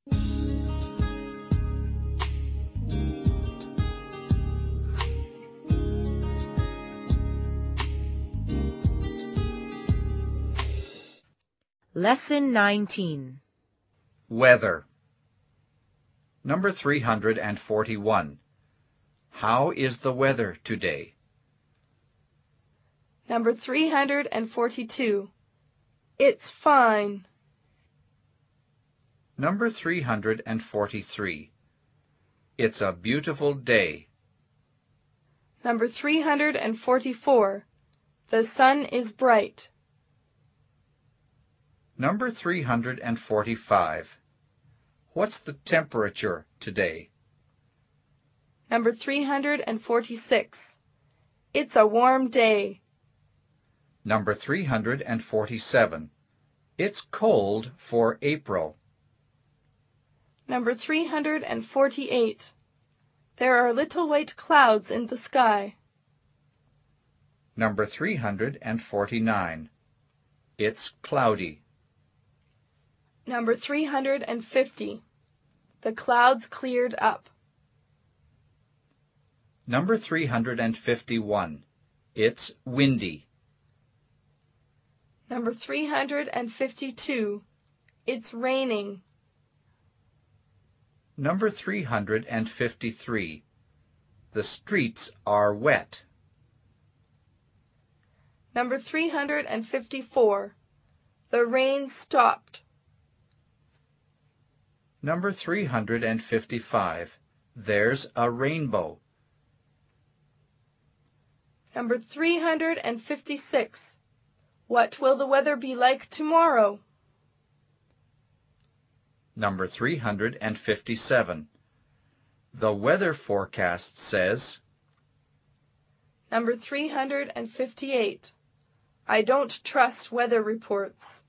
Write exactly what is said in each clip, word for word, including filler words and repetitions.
Lesson nineteen. Weather. Number three hundred forty-one. How is the weather today? Number three hundred forty-two. It's fine. Number three hundred forty-three. It's a beautiful day. Number three hundred forty-four. The sun is bright. Number three hundred forty-five. What's the temperature today? Number three hundred forty-six. It's a warm day. Number three hundred forty-seven. It's cold for April. Number three hundred forty-eight. There are little white clouds in the sky. Number three hundred forty-nine. It's cloudy. Number three hundred fifty. The clouds cleared up. Number three hundred fifty-one. It's windy. Number three hundred fifty-two. It's raining. Number three hundred fifty-three. The streets are wet. Number three hundred fifty-four. The rain stopped. Number three hundred fifty-five. There's a rainbow. Number three hundred fifty-six. What will the weather be like tomorrow? Number three hundred fifty-seven. The weather forecast says. Number three hundred fifty-eight. I don't trust weather reports.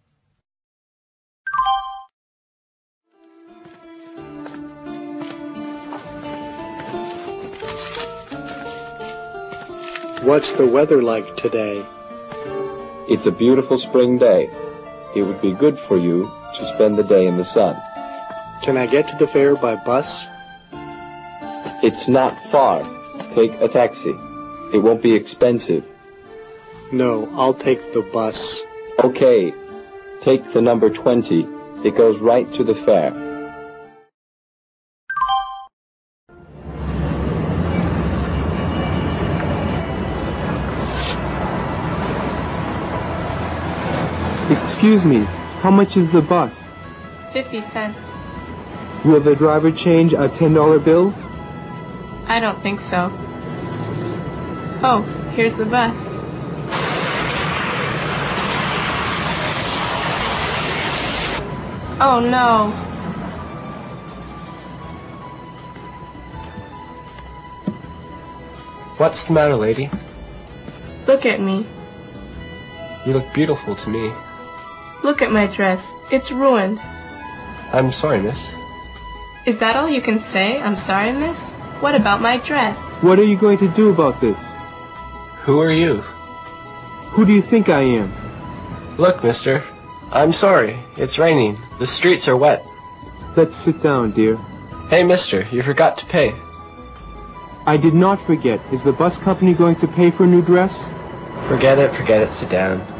What's the weather like today? It's a beautiful spring day. It would be good for you to spend the day in the sun. Can I get to the fair by bus? It's not far. Take a taxi. It won't be expensive. No, I'll take the bus. Okay. Take the number twenty. It goes right to the fair. Excuse me, how much is the bus? Fifty cents. Will the driver change a ten dollar bill? I don't think so. Oh, here's the bus. Oh no. What's the matter, lady? Look at me. You look beautiful to me. Look at my dress. It's ruined. I'm sorry, miss. Is that all you can say? I'm sorry, miss? What about my dress? What are you going to do about this? Who are you? Who do you think I am? Look, mister. I'm sorry. It's raining. The streets are wet. Let's sit down, dear. Hey, mister, you forgot to pay. I did not forget. Is the bus company going to pay for a new dress? Forget it, forget it. Sit down.